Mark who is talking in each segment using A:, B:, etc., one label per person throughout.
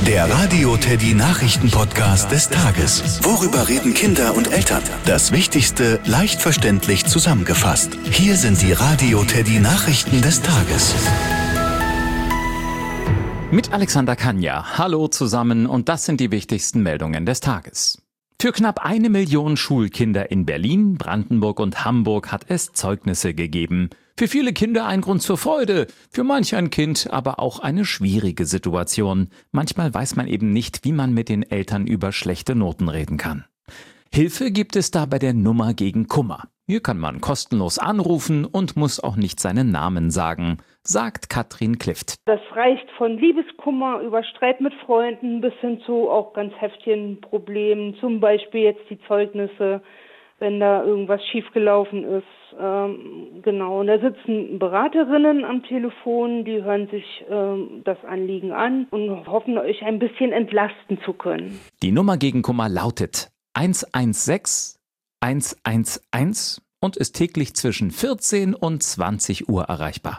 A: Der Radio Teddy Nachrichten-Podcast des Tages. Worüber reden Kinder und Eltern? Das Wichtigste leicht verständlich zusammengefasst. Hier sind die Radio Teddy Nachrichten des Tages.
B: Mit Alexander Kanja. Hallo zusammen und das sind die wichtigsten Meldungen des Tages. Für knapp 1 Million Schulkinder in Berlin, Brandenburg und Hamburg hat es Zeugnisse gegeben. Für viele Kinder ein Grund zur Freude, für manch ein Kind aber auch eine schwierige Situation. Manchmal weiß man eben nicht, wie man mit den Eltern über schlechte Noten reden kann. Hilfe gibt es da bei der Nummer gegen Kummer. Hier kann man kostenlos anrufen und muss auch nicht seinen Namen sagen, sagt Katrin Klift.
C: Das reicht von Liebeskummer über Streit mit Freunden bis hin zu auch ganz heftigen Problemen, zum Beispiel jetzt die Zeugnisse, wenn da irgendwas schiefgelaufen ist. Und da sitzen Beraterinnen am Telefon, die hören sich das Anliegen an und hoffen, euch ein bisschen entlasten zu können.
B: Die Nummer gegen Kummer lautet 116 111 und ist täglich zwischen 14 und 20 Uhr erreichbar.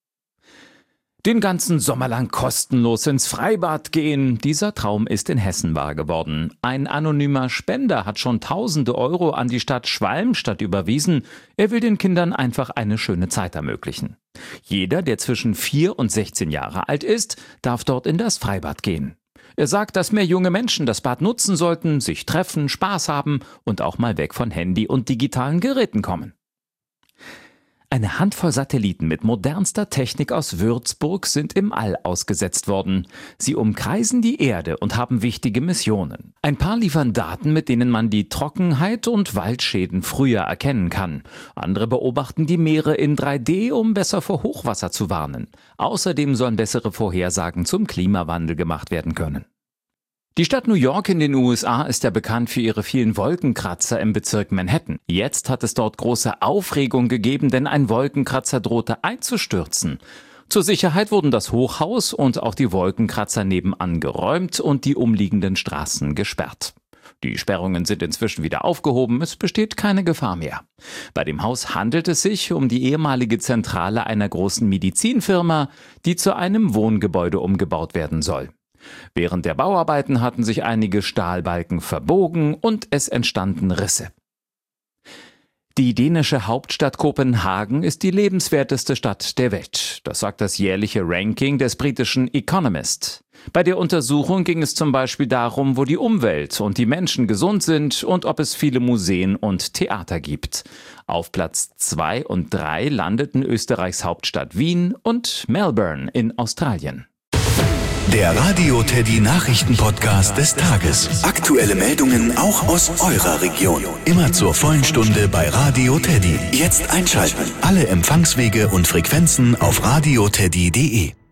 B: Den ganzen Sommer lang kostenlos ins Freibad gehen. Dieser Traum ist in Hessen wahr geworden. Ein anonymer Spender hat schon tausende Euro an die Stadt Schwalmstadt überwiesen. Er will den Kindern einfach eine schöne Zeit ermöglichen. Jeder, der zwischen 4 und 16 Jahre alt ist, darf dort in das Freibad gehen. Er sagt, dass mehr junge Menschen das Bad nutzen sollten, sich treffen, Spaß haben und auch mal weg von Handy und digitalen Geräten kommen. Eine Handvoll Satelliten mit modernster Technik aus Würzburg sind im All ausgesetzt worden. Sie umkreisen die Erde und haben wichtige Missionen. Ein paar liefern Daten, mit denen man die Trockenheit und Waldschäden früher erkennen kann. Andere beobachten die Meere in 3D, um besser vor Hochwasser zu warnen. Außerdem sollen bessere Vorhersagen zum Klimawandel gemacht werden können. Die Stadt New York in den USA ist ja bekannt für ihre vielen Wolkenkratzer im Bezirk Manhattan. Jetzt hat es dort große Aufregung gegeben, denn ein Wolkenkratzer drohte einzustürzen. Zur Sicherheit wurden das Hochhaus und auch die Wolkenkratzer nebenan geräumt und die umliegenden Straßen gesperrt. Die Sperrungen sind inzwischen wieder aufgehoben, es besteht keine Gefahr mehr. Bei dem Haus handelt es sich um die ehemalige Zentrale einer großen Medizinfirma, die zu einem Wohngebäude umgebaut werden soll. Während der Bauarbeiten hatten sich einige Stahlbalken verbogen und es entstanden Risse. Die dänische Hauptstadt Kopenhagen ist die lebenswerteste Stadt der Welt. Das sagt das jährliche Ranking des britischen Economist. Bei der Untersuchung ging es zum Beispiel darum, wo die Umwelt und die Menschen gesund sind und ob es viele Museen und Theater gibt. Auf Platz 2 und 3 landeten Österreichs Hauptstadt Wien und Melbourne in Australien.
A: Der Radio Teddy Nachrichten-Podcast des Tages. Aktuelle Meldungen auch aus eurer Region. Immer zur vollen Stunde bei Radio Teddy. Jetzt einschalten. Alle Empfangswege und Frequenzen auf radioteddy.de.